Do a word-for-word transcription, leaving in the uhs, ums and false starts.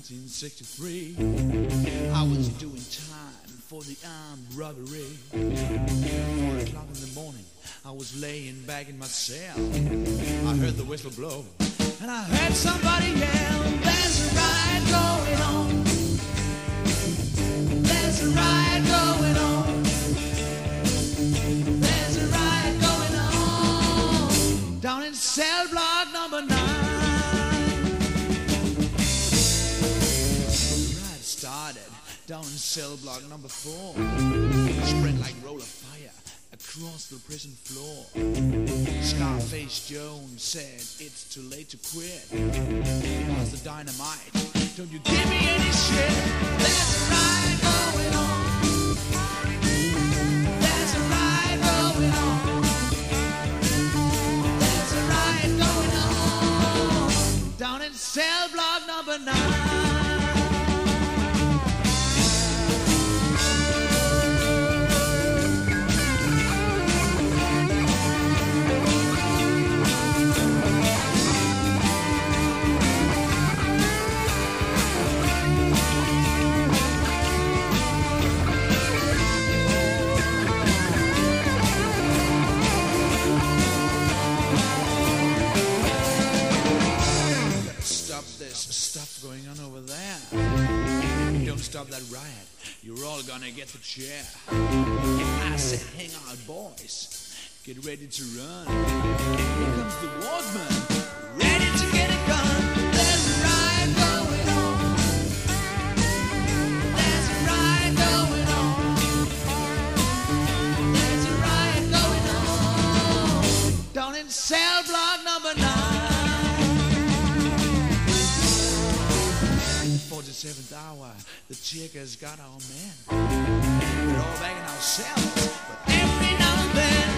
nineteen sixty-three, I was doing time for the armed robbery. Four o'clock in the morning, I was laying back in my cell. I heard the whistle blow, and I heard somebody yell, "There's a riot going on. There's a riot going on. There's a riot going on down in cell block number nine." Started down in cell block number four, spread like roll of fire across the prison floor. Scarface Jones said it's too late to quit. Pass the dynamite, don't you give me any shit. There's a riot going on. There's a riot going on. There's a riot going on down in cell block number nine. Stuff going on over there. Don't stop that riot, you're all gonna get the chair. I said, hang on, boys, get ready to run. Here comes the wardsman, ready to get a gun. There's a riot going on. There's a riot going on. There's a riot going on down in cell block number nine. forty-seventh hour, the Checkers got our men. We're all back in our cells, but every now and then